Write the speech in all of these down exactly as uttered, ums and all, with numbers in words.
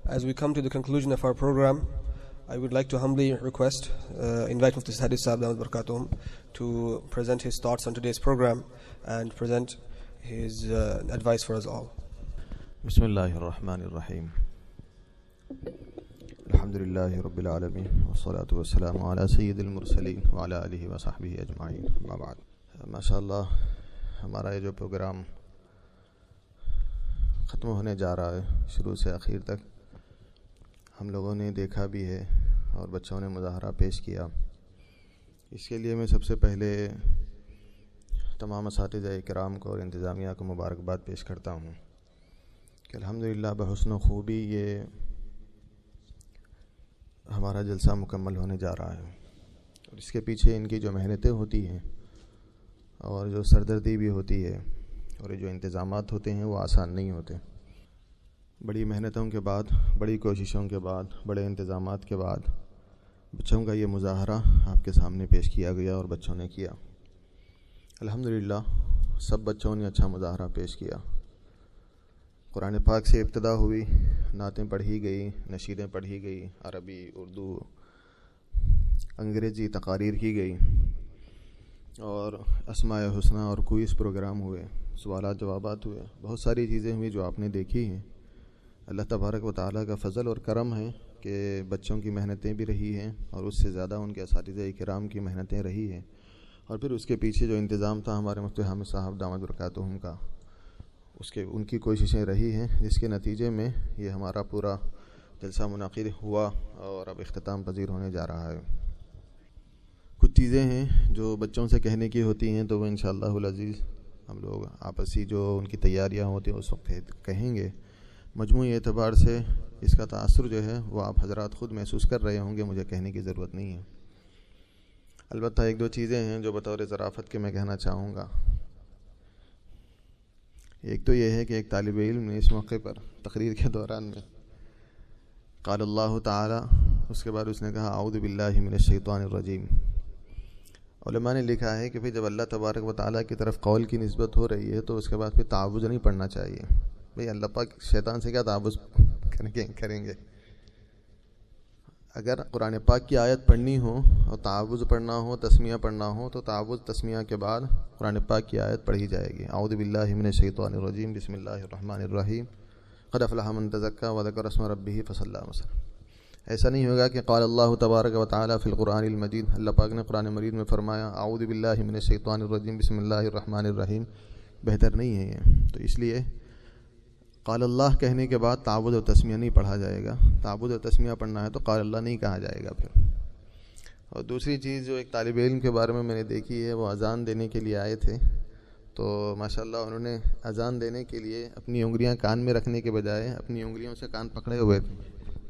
As we come to the conclusion of our program, I would like to humbly request, uh, invite Mufti Hadith Sahib Damat Barakatuhum to present his thoughts on today's program and present his uh, advice for us all. Bismillahir Rahmanir Rahim. Alhamdulillahi Rabbil Alameen. Wassalatu wassalamu ala Sayyidil Mursaleen wa ala alihi wa sahbihi ajma'in. Amma ba'd. MashaAllah, ہمارا یہ جو programme ختم ہونے جا رہا ہے شروع سے آخر تک ہم لوگوں نے دیکھا بھی ہے اور بچوں نے مظاہرہ پیش کیا. اس کے لیے میں سب سے پہلے تمام اساتذہ کرام کو اور انتظامیہ کو مبارکباد پیش کرتا ہوں کہ الحمدللہ بحسن و خوبی یہ ہمارا جلسہ مکمل ہونے جا رہا ہے. اور اس کے پیچھے ان کی جو محنتیں ہوتی ہیں اور جو سردردی بھی ہوتی ہے اور جو انتظامات ہوتے ہیں وہ آسان نہیں ہوتے. بڑی محنتوں کے بعد، بڑی کوششوں کے بعد، بڑے انتظامات کے بعد بچوں کا یہ مظاہرہ آپ کے سامنے پیش کیا گیا اور بچوں نے کیا. الحمدللہ سب بچوں نے اچھا مظاہرہ پیش کیا. قرآن پاک سے ابتدا ہوئی، نعتیں پڑھی گئی، نشیدیں پڑھی گئی، عربی، اردو، انگریزی تقاریر کی گئی اور اسماء حسنہ اور کوئز پروگرام ہوئے، سوالات جوابات ہوئے. بہت ساری چیزیں ہوئی جو آپ نے دیکھی ہیں. اللہ تبارک و تعالیٰ کا فضل اور کرم ہے کہ بچوں کی محنتیں بھی رہی ہیں اور اس سے زیادہ ان کے اساتذہ کرام کی محنتیں رہی ہیں. اور پھر اس کے پیچھے جو انتظام تھا ہمارے مفتی حامد صاحب دامت برکاتہم کا، اس کے ان کی کوششیں رہی ہیں، جس کے نتیجے میں یہ ہمارا پورا جلسہ منعقد ہوا اور اب اختتام پذیر ہونے جا رہا ہے. کچھ چیزیں ہیں جو بچوں سے کہنے کی ہوتی ہیں تو وہ انشاءاللہ العزیز ہم لوگ آپسی جو ان کی تیاریاں ہوتی ہیں اس وقت کہیں گے. مجموعی اعتبار سے اس کا تاثر جو ہے وہ آپ حضرات خود محسوس کر رہے ہوں گے، مجھے کہنے کی ضرورت نہیں ہے. البتہ ایک دو چیزیں ہیں جو بطور ظرافت کے میں کہنا چاہوں گا. ایک تو یہ ہے کہ ایک طالب علم نے اس موقع پر تقریر کے دوران میں قال اللہ تعالی، اس کے بعد اس نے کہا اعوذ باللہ من الشیطان الرجیم. علماء نے لکھا ہے کہ پھر جب اللہ تبارک و تعالیٰ کی طرف قول کی نسبت ہو رہی ہے تو اس کے بعد پھر تعوذ نہیں پڑھنا چاہیے. بھئی اللہ پاک شیطان سے کیا تعوذ کریں گے؟ اگر قرآن پاک کی آیت پڑھنی ہو اور تعوذ پڑھنا ہو، تسمیہ پڑھنا ہو تو تعوذ تسمیہ کے بعد قرآن پاک کی آیت پڑھی جائے گی. اعوذ باللہ من الشیطان الرجیم بسم اللہ الرحمن الرحیم قد افلح من تزکى وذکر اسم ربہ فصلی وسلم. ایسا نہیں ہوگا کہ قال اللہ تبارک و تعالی فی القرآن المجید، اللہ پاک نے قرآن مجید میں فرمایا اعوذ باللہ من الشیطان الرجیم بسم اللہ الرحمن الرحیم. بہتر نہیں ہے یہ. تو اس لیے قال اللہ کہنے کے بعد تعوذ و تسمیہ نہیں پڑھا جائے گا. تعوذ و تسمیہ پڑھنا ہے تو قال اللہ نہیں کہا جائے گا پھر. اور دوسری چیز جو ایک طالب علم کے بارے میں میں نے دیکھی ہے، وہ اذان دینے کے لیے آئے تھے تو ماشاءاللہ انہوں نے اذان دینے کے لیے اپنی انگلیاں کان میں رکھنے کے بجائے اپنی انگلیوں سے کان پکڑے ہوئے تھے.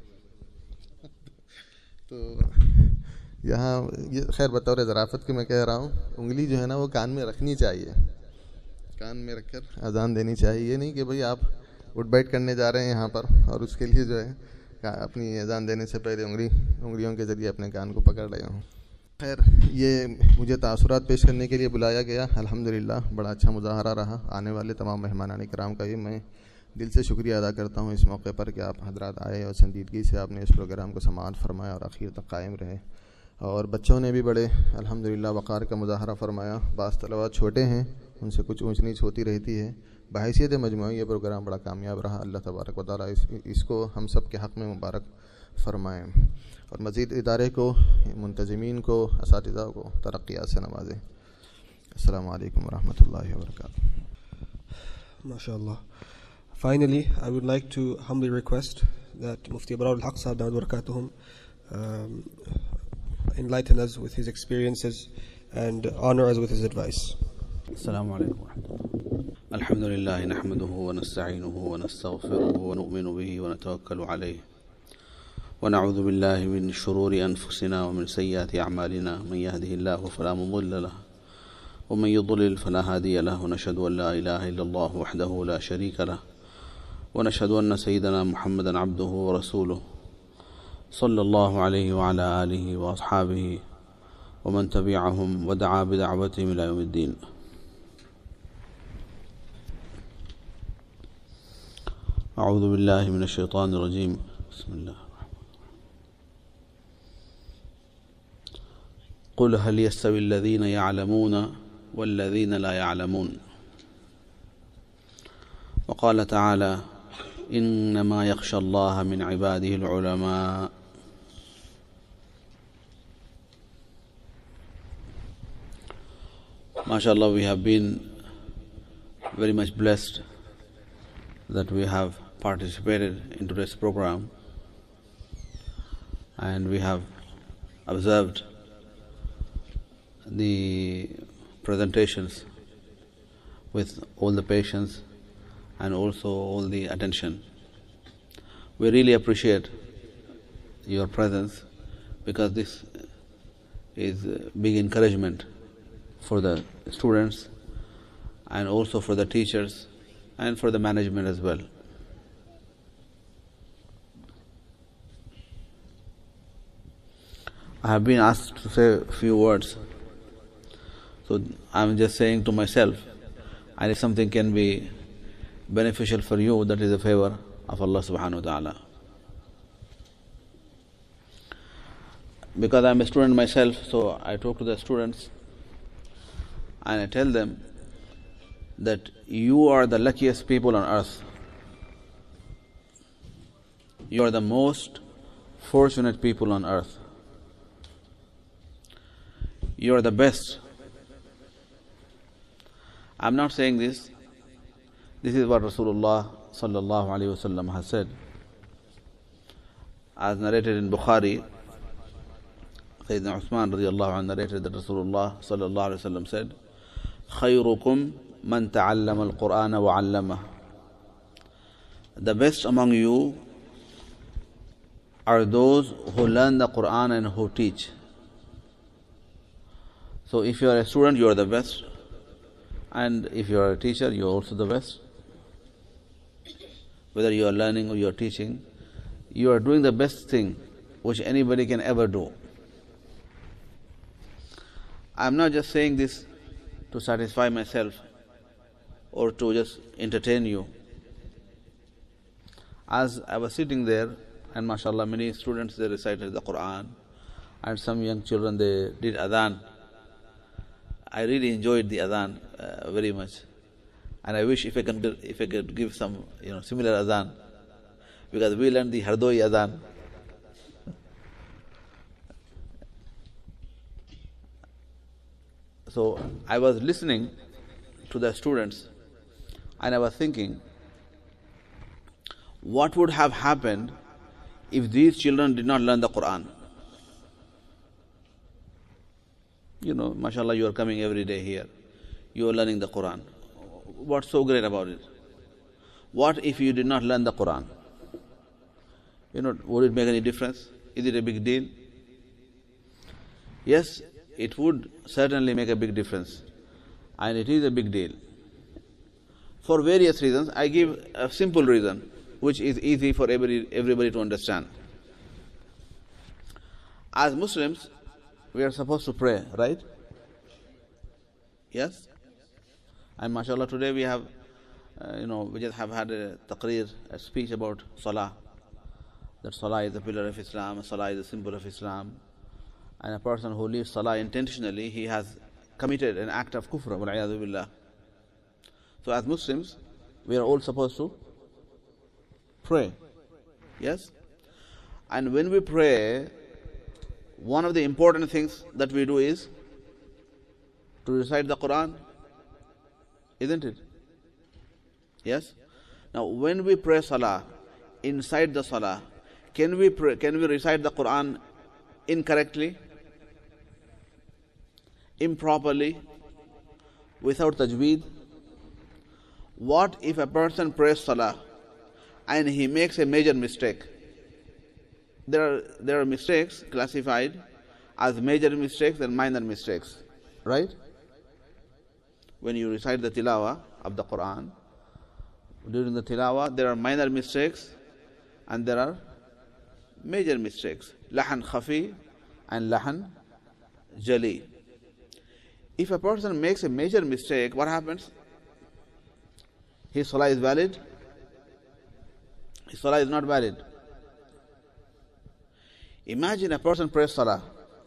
تو یہاں یہ خیر بطور ظرافت کے میں کہہ رہا ہوں، انگلی جو ہے نا وہ کان میں رکھنی چاہیے، کان میں رکھ کر اذان دینی چاہیے. یہ نہیں کہ بھئی آپ اٹھ بیٹھ کرنے جا رہے ہیں یہاں پر اور اس کے لیے جو ہے اپنی اذان دینے سے پہلے انگلی انگلیوں کے ذریعے اپنے کان کو پکڑ رہے ہوں. خیر یہ مجھے تاثرات پیش کرنے کے لیے بلایا گیا. الحمدللہ بڑا اچھا مظاہرہ رہا. آنے والے تمام مہمانان کرام کا بھی میں دل سے شکریہ ادا کرتا ہوں اس موقع پر کہ آپ حضرات آئے اور سنجیدگی سے آپ نے اس پروگرام کو سماعت فرمایا اور آخر تک قائم رہے. اور بچوں نے بھی بڑے الحمدللہ وقار کا مظاہرہ فرمایا. بعض طلباء چھوٹے ہیں، ان سے کچھ اونچ نیچ ہوتی رہتی ہے. بحیثیت مجموعی یہ پروگرام بڑا کامیاب رہا. اللہ تبارک و تعالیٰ اس, اس کو ہم سب کے حق میں مبارک فرمائیں اور مزید ادارے کو، منتظمین کو، اساتذہ کو ترقیات سے نوازیں. السلام علیکم ورحمۃ اللہ وبرکاتہ. MashaAllah. Finally, I would like to humbly request that Mufti Abrar al-Haq Sahib Damat Barakatuhum um, enlighten us with his experiences and honor us with his advice. السلام عليكم ورحمة الله. الحمد لله نحمده ونستعينه ونستغفره ونؤمن به ونتوكل عليه ونعوذ بالله من شرور أنفسنا ومن سيئات أعمالنا. من يهده الله فلا مضل له ومن يضلل فلا هادي له. ونشهد أن لا إله إلا الله وحده لا شريك له ونشهد أن سيدنا محمدا عبده ورسوله صلى الله عليه وعلى آله وأصحابه ومن تبعهم ودعا بدعوتهم إلى يوم الدين. أعوذ بالله من الشيطان الرجيم. Bismillah. قل هل يستوي الذين يعلمون والذين لا يعلمون وقال تعالى إنما يخشى الله من عباده العلماء. MashaAllah, we have been very much blessed that we have participated in today's program, and we have observed the presentations with all the patience and also all the attention. We really appreciate your presence, because this is a big encouragement for the students and also for the teachers and for the management as well. I have been asked to say a few words, so I'm just saying to myself, and if something can be beneficial for you, that is a favor of Allah subhanahu wa ta'ala. Because I'm a student myself, so I talk to the students and I tell them that you are the luckiest people on earth. You are the most fortunate people on earth. You are the best. I'm not saying this. This is what Rasulullah sallallahu alaihi wasallam has said, as narrated in Bukhari. Sayyidina Uthman radiyallahu anhu narrated that Rasulullah sallallahu alaihi wasallam said, خيركم من تعلم القرآن وعلمه. The best among you are those who learn the Quran and who teach. So if you are a student, you are the best, and if you are a teacher, you are also the best. Whether you are learning or you are teaching, you are doing the best thing which anybody can ever do. I am not just saying this to satisfy myself or to just entertain you. As I was sitting there, and mashallah, many students, they recited the Quran, and some young children, they did adhan. I really enjoyed the adhan uh, very much, and I wish if I can if I could give some you know similar adhan, because we learned the Hardoi adhan. So I was listening to the students, and I was thinking, what would have happened if these children did not learn the Quran? You know, mashallah, you are coming every day here. You are learning the Quran. What's so great about it? What if you did not learn the Quran? You know, would it make any difference? Is it a big deal? Yes, it would certainly make a big difference. And it is a big deal. For various reasons. I give a simple reason, which is easy for everybody, everybody to understand. As Muslims, we are supposed to pray, right? Yes? And mashallah, today we have, uh, you know, we just have had a taqreer, a speech about Salah. That Salah is the pillar of Islam, Salah is the symbol of Islam. And a person who leaves Salah intentionally, he has committed an act of kufr, wal-'iyadhu billah. So as Muslims, we are all supposed to pray. Yes? And when we pray, one of the important things that we do is to recite the Quran, isn't it? Yes? Now, when we pray Salah, inside the Salah, can we pray, can we recite the Quran incorrectly, improperly, without tajweed? What if a person prays Salah and he makes a major mistake? There are, there are mistakes classified as major mistakes and minor mistakes, right? When you recite the tilawah of the Quran, during the tilawah, there are minor mistakes and there are major mistakes. Lahan khafi and lahan jali. If a person makes a major mistake, what happens? His salah is valid? His salah is not valid. Imagine a person prays salah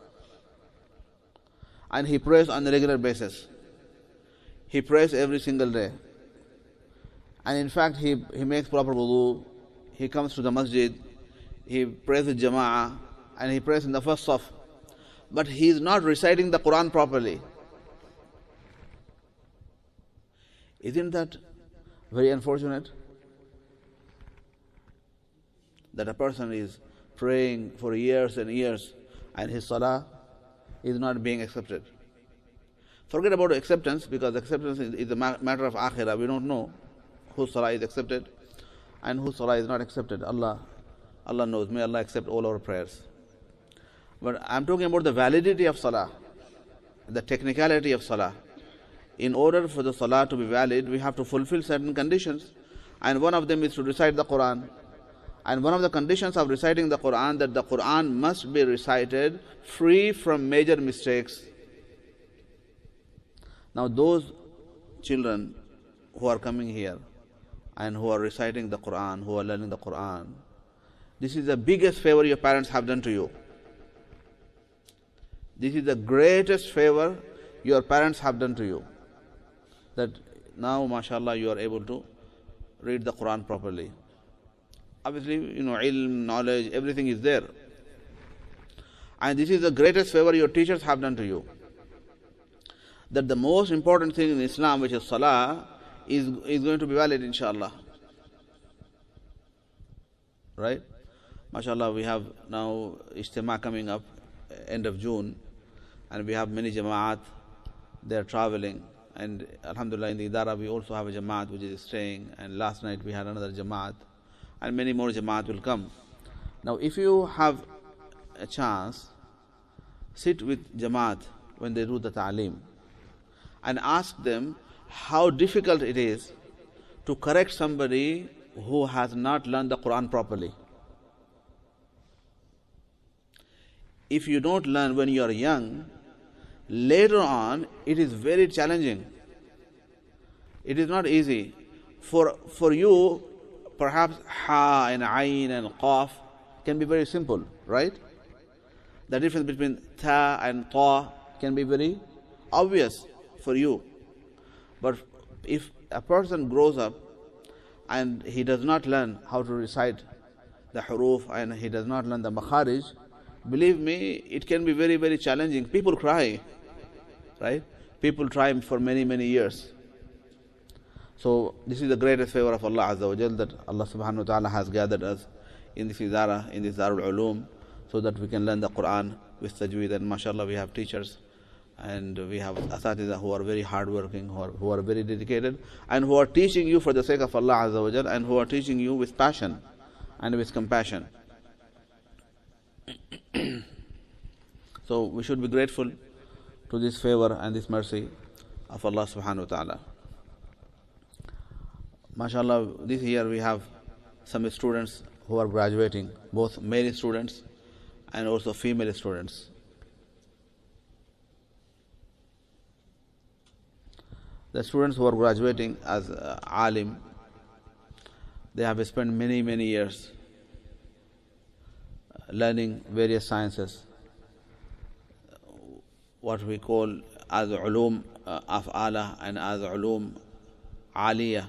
and he prays on a regular basis. He prays every single day. And in fact, he, he makes proper wudu, he comes to the masjid, he prays with jama'ah, and he prays in the first saf. But he is not reciting the Quran properly. Isn't that very unfortunate? That a person is praying for years and years and his salah is not being accepted. Forget about acceptance, because acceptance is, is a matter of akhirah. We don't know whose salah is accepted and whose salah is not accepted. Allah, Allah knows. May Allah accept all our prayers. But I'm talking about the validity of salah, the technicality of salah. In order for the salah to be valid, we have to fulfill certain conditions. And one of them is to recite the Quran. And one of the conditions of reciting the Quran, that the Quran must be recited free from major mistakes. Now those children who are coming here and who are reciting the Quran, who are learning the Quran, this is the biggest favor your parents have done to you. This is the greatest favor your parents have done to you. That now, mashallah, you are able to read the Quran properly. Obviously, you know, ilm, knowledge, everything is there. And this is the greatest favor your teachers have done to you. That the most important thing in Islam, which is salah, is, is going to be valid, inshallah. Right? MashaAllah, we have now Ijtima coming up, end of June, and we have many Jama'at, they are traveling. And Alhamdulillah, in the Idara, we also have a Jama'at which is staying, and last night we had another Jama'at, and many more Jama'at will come. Now, if you have a chance, sit with Jama'at when they do the Ta'aleem, and ask them how difficult it is to correct somebody who has not learned the Quran properly. If you don't learn when you are young, later on it is very challenging. It is not easy. For, for you, perhaps ha and ayn and qaf can be very simple, right? The difference between ta and ta can be very obvious for you. But if a person grows up and he does not learn how to recite the huruf and he does not learn the makharij, believe me, it can be very, very challenging. People cry, right? People try for many, many years. So this is the greatest favor of Allah Azza wa Jal, that Allah Subhanahu wa Ta'ala has gathered us in this Idara, in this Darul Ulum, so that we can learn the Quran with tajweed. And mashallah, we have teachers and we have asatiza who are very hardworking, who are, who are very dedicated, and who are teaching you for the sake of Allah Azza wa Jal, and who are teaching you with passion and with compassion. So we should be grateful to this favor and this mercy of Allah Subhanahu wa Ta'ala. MashaAllah, this year we have some students who are graduating, both male students and also female students. The students who are graduating as uh, alim, they have spent many, many years learning various sciences, what we call as ulum uh, af'ala and as ulum aliyah.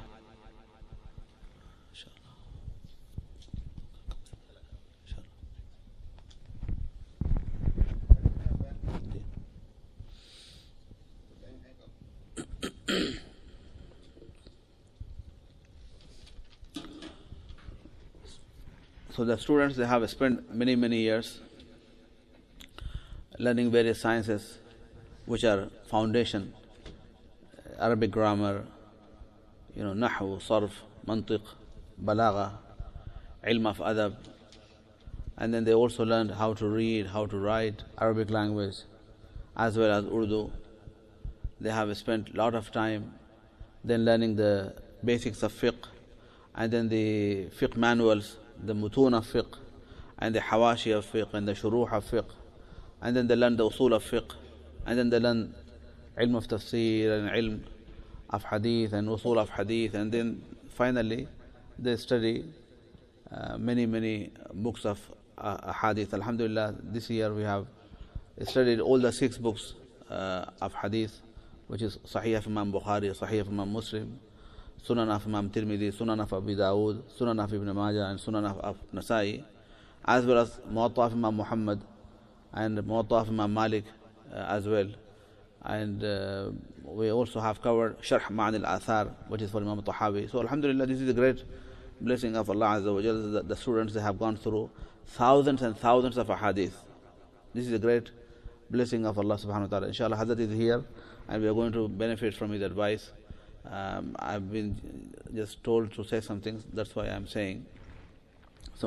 So the students, they have spent many, many years learning various sciences which are foundation, Arabic grammar, you know, nahu, sarf, mantiq, balagha, ilm of adab, and then they also learned how to read, how to write Arabic language as well as Urdu. They have spent a lot of time then learning the basics of fiqh, and then the fiqh manuals, the mutun of fiqh, and the hawashi of fiqh, and the shuruh of fiqh, and then they learn the usul of fiqh, and then they learn ilm of tafsir and ilm of hadith and usul of hadith, and then finally they study uh, many, many books of uh, hadith. Alhamdulillah, this year we have studied all the six books uh, of hadith, which is Sahih of Imam Bukhari, Sahih of Imam Muslim, Sunan of Imam Tirmidhi, Sunan of Abi Dawood, Sunan of Ibn Majah, and Sunan of, of Nasai, as well as Muwatta of Imam Muhammad and Muwatta of Imam Malik uh, as well. And uh, we also have covered Sharh Ma'an al-Athar, which is for Imam Tahawi. So Alhamdulillah, this is a great blessing of Allah Azza wa Jalla. The, the students, they have gone through thousands and thousands of ahadith. This is a great blessing of Allah subhanahu wa ta'ala. Inshallah, Hazrat is here and we are going to benefit from his advice. Um, I've been just told to say some things, that's why I'm saying. So,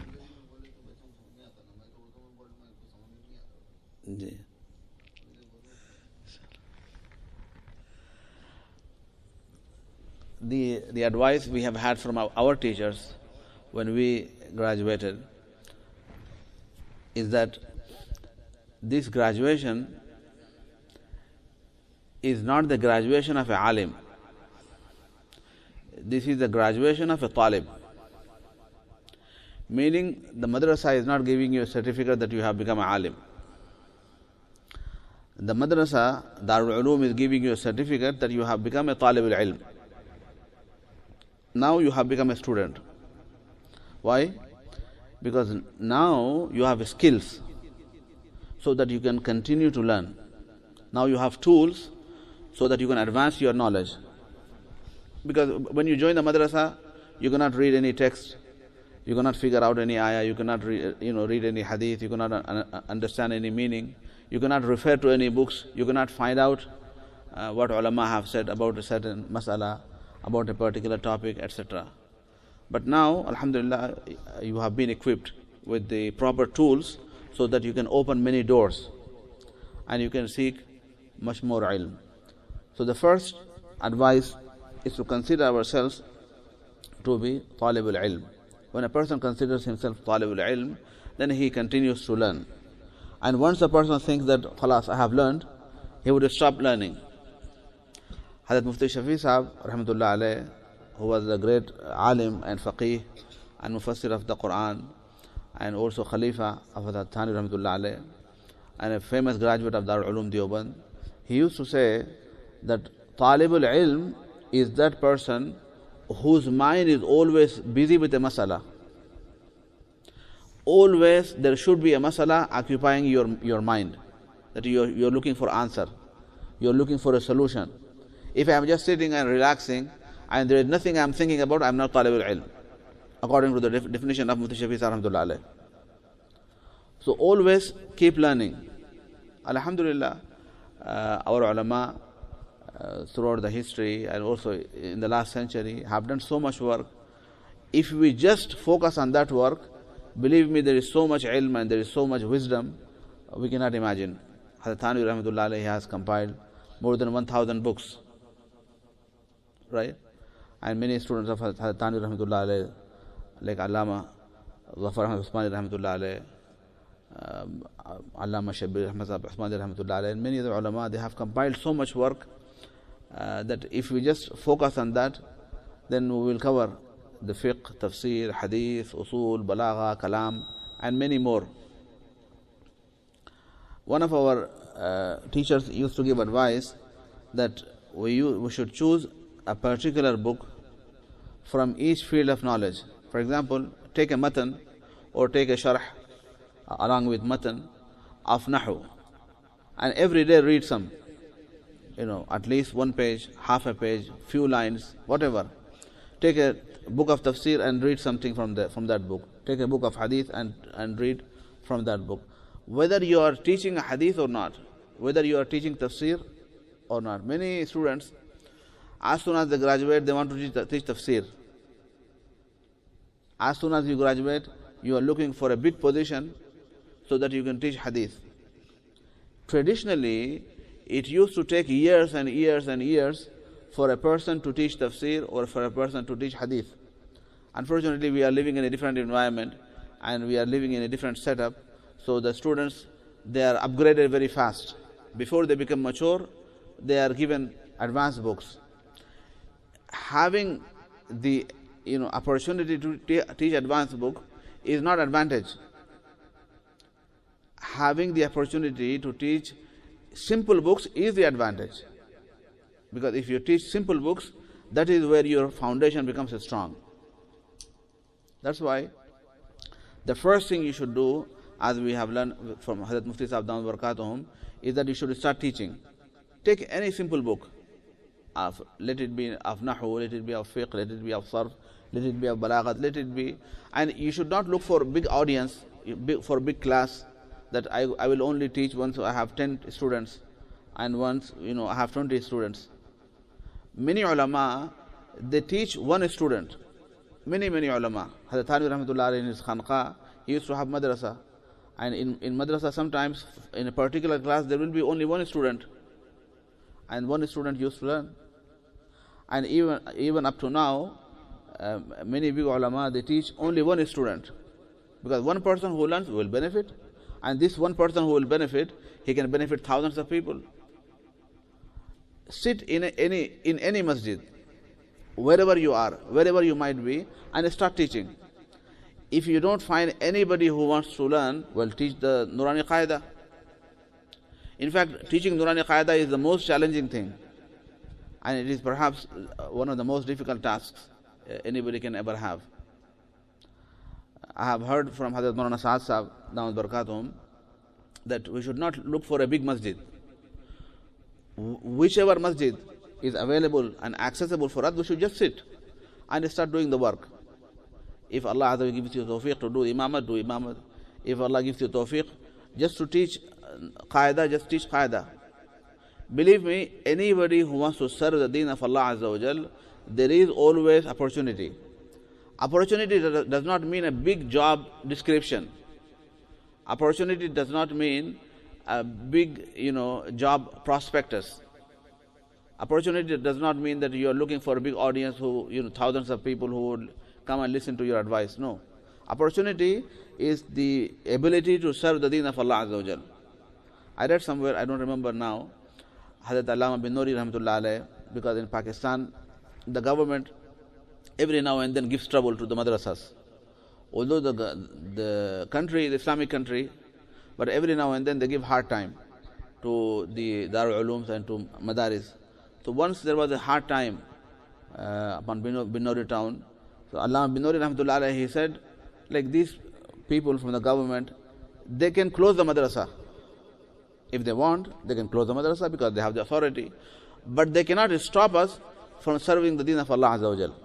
the the advice we have had from our, our teachers when we graduated is that this graduation is not the graduation of a alim. This is the graduation of a talib. Meaning the madrasa is not giving you a certificate that you have become a alim. The madrasa, Darul Ulum, is giving you a certificate that you have become a talib al-ilm. Now you have become a student. Why? Because now you have skills so that you can continue to learn. Now you have tools so that you can advance your knowledge. Because when you join the madrasa, you cannot read any text, you cannot figure out any ayah, you cannot read, you know, read any hadith, you cannot understand any meaning, you cannot refer to any books, you cannot find out uh, what ulama have said about a certain mas'ala, about a particular topic, et cetera. But now, alhamdulillah, you have been equipped with the proper tools so that you can open many doors and you can seek much more ilm. So the first advice is to consider ourselves to be talib al-ilm. When a person considers himself talib al-ilm, then he continues to learn. And once a person thinks that, khalas, I have learned, he would stop learning. Hazrat Mufti Shafi Sahab, rahmatullah alayh, who was a great alim and faqih and mufassir of the Quran, and also Khalifa of Hazrat Thani, rahmatullah alayh, and a famous graduate of Darul Ulum Deoband, he used to say that talibul ilm is that person whose mind is always busy with a masala. Always there should be a masala occupying your, your mind, that you're, you're looking for answer, you're looking for a solution. If I am just sitting and relaxing and there is nothing I am thinking about, I am not talib al-ilm, according to the def- definition of Mufti Shafi Sahab rahmatullah alayh. So always keep learning. Alhamdulillah, uh, our ulama uh, throughout the history and also in the last century have done so much work. If we just focus on that work, believe me, there is so much ilm and there is so much wisdom, we cannot imagine. Hazrat Thani rahmatullah alayhi has compiled more than one thousand books. Right? And many students of Hazrat Thani rahmatullah alayhi, like Allama Zafar Ahmad Usmani rahmatullah alayhi, um, Allama Shabir Ahmad Usmani rahmatullah alayhi, and many other ulama, they have compiled so much work uh, that if we just focus on that, then we will cover the fiqh, tafsir, hadith, usul, balagha, kalam, and many more. One of our uh, teachers used to give advice that we, use, we should choose a particular book from each field of knowledge. For example, take a matan or take a sharh uh, along with matan of nahu, and every day read some, you know, at least one page, half a page, few lines, whatever. Take a book of tafsir and read something from the, from that book. Take a book of hadith and, and read from that book. Whether you are teaching a hadith or not, whether you are teaching tafsir or not. Many students, as soon as they graduate, they want to teach, teach tafsir. As soon as you graduate, you are looking for a big position so that you can teach hadith. Traditionally, it used to take years and years and years for a person to teach tafsir or for a person to teach hadith. Unfortunately, we are living in a different environment and we are living in a different setup. So the students, they are upgraded very fast. Before they become mature, they are given advanced books. Having the you know opportunity to t- teach advanced book is not advantage. having the opportunity to teach simple books is the advantage. Because if you teach simple books, that is where your foundation becomes strong. That's why the first thing you should do, as we have learned from Hazrat Mufti Sahib Damat Barakatuhum, is that you should start teaching. Take any simple book, of, let it be of Nahu, let it be of Fiqh, let it be of Sarf, let it be of Balaghat, let it be, and you should not look for a big audience, for a big class, that I, I will only teach once I have ten students, and once, you know, I have twenty students. Many ulama, they teach one student. Many, many ulama. Hazrat Thanvi Rahmatullah in his Khanqa, he used to have madrasa. And in, in madrasa, sometimes in a particular class, there will be only one student. And one student used to learn. And even, even up to now, uh, many big ulama, they teach only one student. Because one person who learns will benefit. And this one person who will benefit, he can benefit thousands of people. Sit in a, any in any masjid, wherever you are, wherever you might be, and start teaching. If you don't find anybody who wants to learn, well, teach the Nurani Qaida. In fact, teaching Nurani Qaida is the most challenging thing. And it is perhaps one of the most difficult tasks anybody can ever have. I have heard from Hazrat Maulana Saad Sahib, Damat Barakatuhum, that we should not look for a big masjid. Whichever masjid is available and accessible for us, we should just sit and start doing the work. If Allah gives you tawfiq to do imamat, do imamat. If Allah gives you tawfiq just to teach qaida, just teach qaida. Believe me, anybody who wants to serve the deen of Allah Azza wa Jal, there is always opportunity. Opportunity does not mean a big job description. Opportunity does not mean a big, you know, job prospectus. Opportunity does not mean that you are looking for a big audience who, you know, thousands of people who would come and listen to your advice. No. Opportunity is the ability to serve the deen of Allah Azza wa Jal. I read somewhere, I don't remember now, Hazrat Allama bin Nuri Rahmatullah alayh, because in Pakistan, the government every now and then gives trouble to the madrasas. Although the, the country is Islamic country, but every now and then they give hard time to the Darul Ulooms and to Madaris. So once there was a hard time uh, upon Bin Nuri town. So Allama bin Nuri Rahmatullah alayhi, he said, like these people from the government, they can close the madrasa. If they want, they can close the madrasa because they have the authority. But they cannot stop us from serving the deen of Allah Azza wa Jal.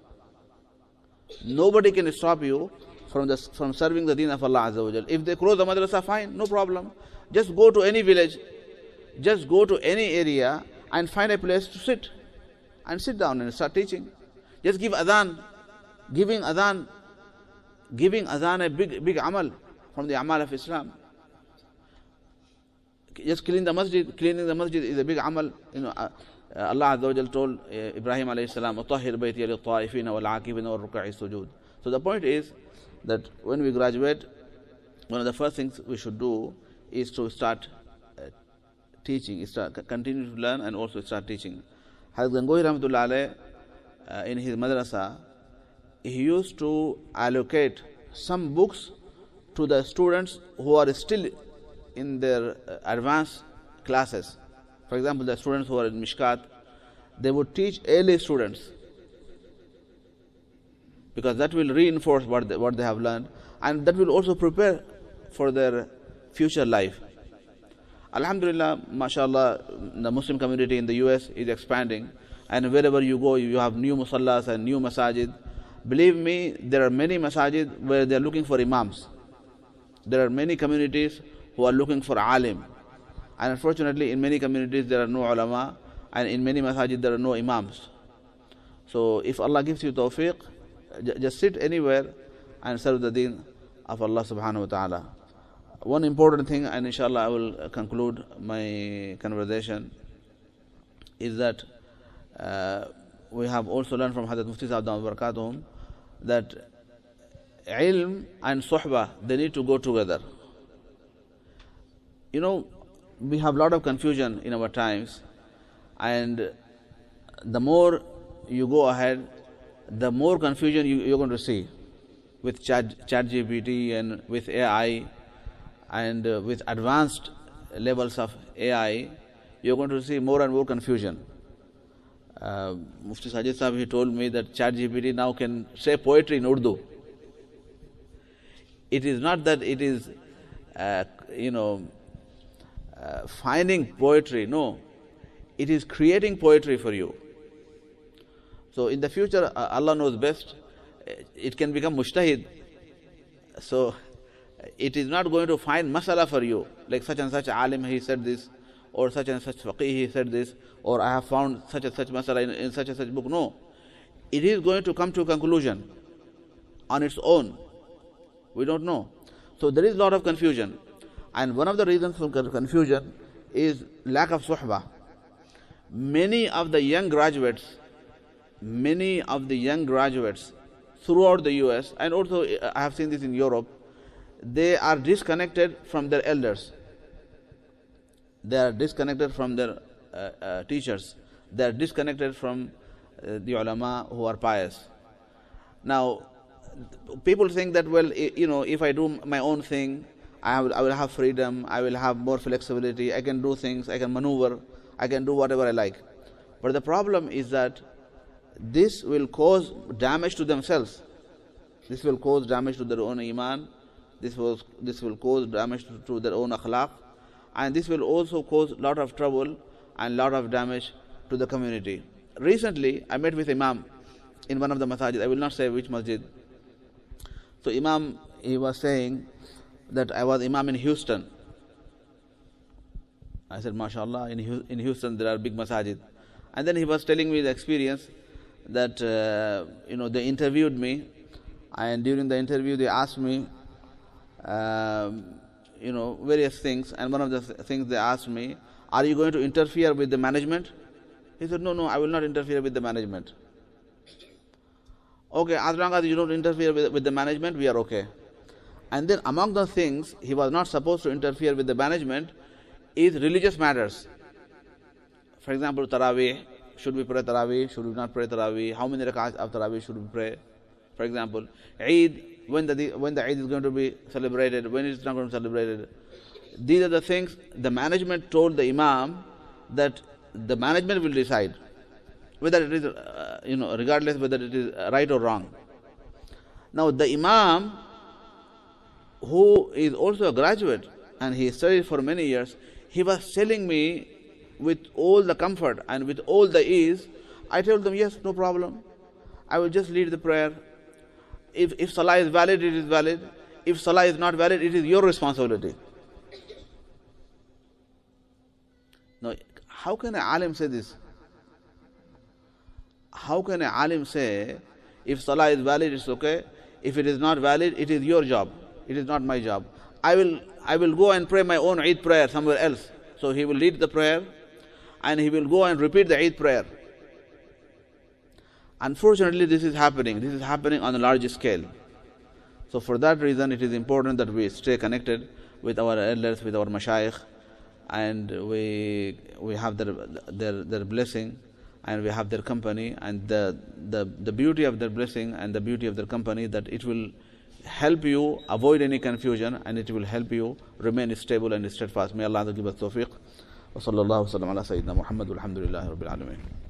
Nobody can stop you from the, from serving the deen of Allah Azza wa Jal. If they close the madrasa, fine, no problem. Just go to any village, just go to any area and find a place to sit. And sit down and start teaching. Just give adhan. Giving adhan, giving adhan a big, big amal from the amal of Islam. Just clean the masjid, cleaning the masjid is a big amal. You know, uh, Allah Azza wa Jal told uh, Ibrahim alayhi salam, "Utahhir bayti lit-ta'ifin wal-'akifin wal-ruk'i sujud." So the point is that when we graduate, one of the first things we should do is to start uh, teaching, start, continue to learn and also start teaching. Hazrat Gangohi Rahmatullah alayh, uh, in his madrasa, he used to allocate some books to the students who are still in their uh, advanced classes. For example, the students who are in Mishkat, they would teach early students because that will reinforce what they, what they have learned, and that will also prepare for their future life. Alhamdulillah, mashallah, the Muslim community in the U S is expanding, and wherever you go, you have new musallas and new masajid. Believe me, there are many masajid where they are looking for imams. There are many communities who are looking for alim. And unfortunately, in many communities there are no ulama, and in many masajid there are no imams. So if Allah gives you tawfiq, just sit anywhere and serve the deen of Allah subhanahu wa ta'ala. One important thing, and inshallah I will conclude my conversation, is that uh, we have also learned from Hazrat Mufti Sahib Damat Barakatuhum that ilm and suhbah, they need to go together. You know, we have a lot of confusion in our times, and the more you go ahead, the more confusion you, you're going to see with chat, chat G P T and with A I. And uh, with advanced levels of A I, you're going to see more and more confusion. Uh, Mufti Sajid Sahib, he told me that ChatGPT now can say poetry in Urdu. It is not that it is, uh, you know, uh, finding poetry. No, it is creating poetry for you. So in the future, uh, Allah knows best. It can become mujtahid. So it is not going to find masala for you, like such and such alim he said this, or such and such faqih he said this, or I have found such and such masala in, in such and such book. No, it is going to come to a conclusion on its own. We don't know. So there is a lot of confusion. And one of the reasons for confusion is lack of suhbah. Many of the young graduates, many of the young graduates throughout the U S, and also I have seen this in Europe, they are disconnected from their elders. They are disconnected from their uh, uh, teachers. They are disconnected from uh, the ulama who are pious. Now, people think that, well, you know, if I do my own thing, I will, I will have freedom, I will have more flexibility, I can do things, I can maneuver, I can do whatever I like. But the problem is that this will cause damage to themselves. This will cause damage to their own iman. This will, this will cause damage to, to their own akhlaq. And this will also cause a lot of trouble and lot of damage to the community. Recently, I met with Imam in one of the masajid. I will not say which masjid. So Imam, he was saying that I was Imam in Houston. I said, MashaAllah, in, in Houston there are big masajid. And then he was telling me the experience that, uh, you know, they interviewed me. And during the interview they asked me, um, you know, various things. And one of the th- things they asked me, are you going to interfere with the management? He said, no, no, I will not interfere with the management. Okay, as long as you don't interfere with, with the management, we are okay. And then among the things he was not supposed to interfere with the management is religious matters. For example, Taraweeh, should we pray Taraweeh, should we not pray Taraweeh, how many rak'ahs of Taraweeh should we pray? For example, Eid, when the, when the Eid is going to be celebrated, when it is not going to be celebrated. These are the things the management told the Imam that the management will decide whether it is, uh, you know, regardless whether it is right or wrong. Now the Imam, who is also a graduate and he studied for many years, he was telling me with all the comfort and with all the ease. I told them, yes, no problem. I will just lead the prayer. If, if salah is valid, it is valid. If salah is not valid, it is your responsibility. Now, how can an alim say this? How can an alim say, if salah is valid, it's okay. If it is not valid, it is your job. It is not my job. I will, I will go and pray my own Eid prayer somewhere else. So he will lead the prayer and he will go and repeat the Eid prayer. Unfortunately, this is happening. This is happening on a large scale. So for that reason, it is important that we stay connected with our elders, with our mashayikh, and we we have their their their blessing, and we have their company, and the the the beauty of their blessing and the beauty of their company, that it will help you avoid any confusion, and it will help you remain stable and steadfast. May Allah give us tawfiq. Wa sallallahu wa sallam ala Sayyidina Muhammad walhamdulillahi rabbil alameen.